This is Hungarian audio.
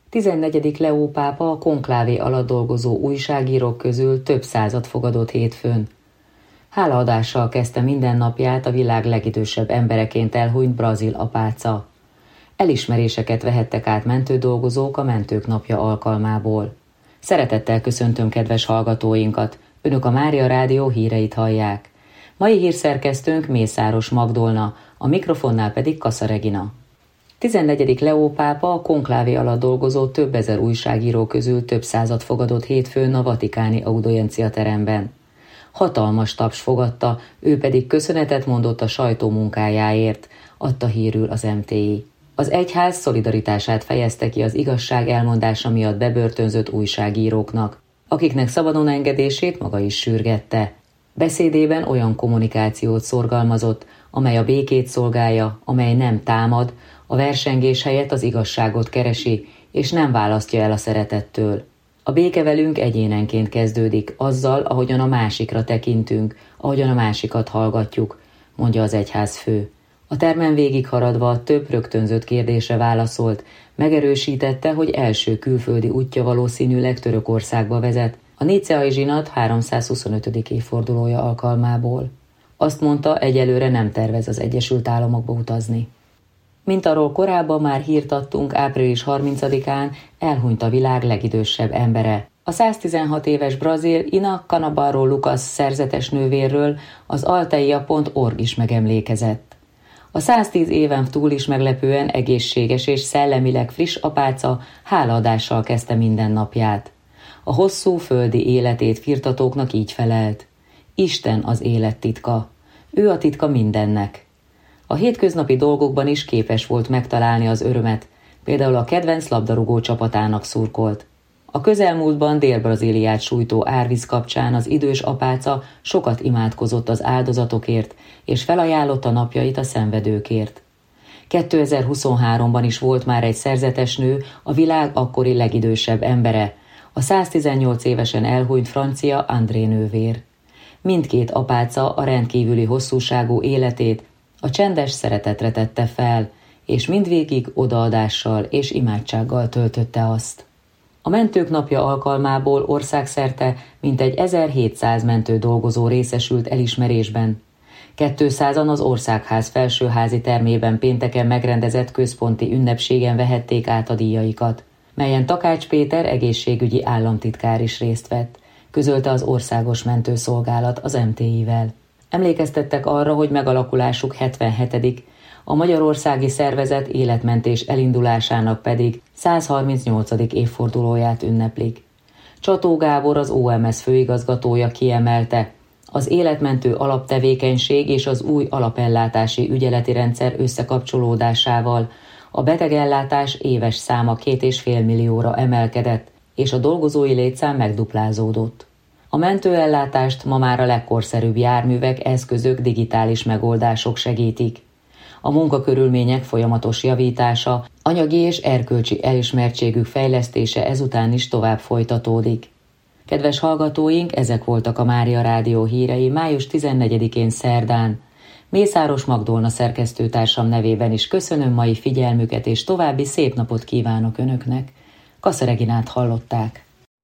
14. Leó pápa a konklávé alatt dolgozó újságírók közül több százat fogadott hétfőn. Hálaadással kezdte mindennapját a világ legidősebb embereként elhunyt brazil apáca. Elismeréseket vehettek át mentődolgozók a Mentők Napja alkalmából. Szeretettel köszöntöm kedves hallgatóinkat, Önök a Mária Rádió híreit hallják. Mai hírszerkesztőnk Mészáros Magdolna, a mikrofonnál pedig Kassa Regina. 14. Leó pápa a konklávé alatt dolgozó több ezer újságíró közül több százat fogadott hétfőn a vatikáni audiencia teremben. Hatalmas taps fogadta, ő pedig köszönetet mondott a sajtó munkájáért, adta hírül az MTI. Az egyház szolidaritását fejezte ki az igazság elmondása miatt bebörtönzött újságíróknak, akiknek szabadon engedését maga is sürgette. Beszédében olyan kommunikációt szorgalmazott, amely a békét szolgálja, amely nem támad, a versengés helyett az igazságot keresi, és nem választja el a szeretettől. A béke velünk egyénenként kezdődik, azzal, ahogyan a másikra tekintünk, ahogyan a másikat hallgatjuk, mondja az egyházfő. A termen végigharadva több rögtönzött kérdésre válaszolt, megerősítette, hogy első külföldi útja valószínűleg Törökországba vezet, a Níceai zsinat 325. évfordulója alkalmából. Azt mondta, egyelőre nem tervez az Egyesült Államokba utazni. Mint arról korábban már hírt adtunk, április 30-án elhunyt a világ legidősebb embere. A 116 éves brazil Ina Canabarro Lucas szerzetes nővérről az alteia.org is megemlékezett. A 110 éven túl is meglepően egészséges és szellemileg friss apáca hálaadással kezdte mindennapját. A hosszú földi életét firtatóknak így felelt: Isten az élet titka. Ő a titka mindennek. A hétköznapi dolgokban is képes volt megtalálni az örömet, például a kedvenc labdarúgó csapatának szurkolt. A közelmúltban Dél-Brazíliát sújtó árvíz kapcsán az idős apáca sokat imádkozott az áldozatokért, és felajánlotta napjait a szenvedőkért. 2023-ban is volt már egy szerzetes nő, a világ akkori legidősebb embere, a 118 évesen elhunyt francia André nővér. Mindkét apáca a rendkívüli hosszúságú életét a csendes szeretetre tette fel, és mindvégig odaadással és imádsággal töltötte azt. A Mentők Napja alkalmából országszerte mintegy 1700 mentő dolgozó részesült elismerésben. 200-an az Országház felsőházi termében pénteken megrendezett központi ünnepségen vehették át a díjaikat, melyen Takács Péter egészségügyi államtitkár is részt vett, közölte az Országos Mentőszolgálat az MTI-vel. Emlékeztettek arra, hogy megalakulásuk 77., a magyarországi szervezet életmentés elindulásának pedig 138. évfordulóját ünneplik. Csató Gábor, az OMS főigazgatója kiemelte, az életmentő alaptevékenység és az új alapellátási ügyeleti rendszer összekapcsolódásával a betegellátás éves száma 2,5 millióra emelkedett, és a dolgozói létszám megduplázódott. A mentőellátást ma már a legkorszerűbb járművek, eszközök, digitális megoldások segítik. A munkakörülmények folyamatos javítása, anyagi és erkölcsi elismertségük fejlesztése ezután is tovább folytatódik. Kedves hallgatóink, ezek voltak a Mária Rádió hírei május 14-én szerdán. Mészáros Magdolna szerkesztőtársam nevében is köszönöm mai figyelmüket, és további szép napot kívánok Önöknek. Kassa Reginát hallották.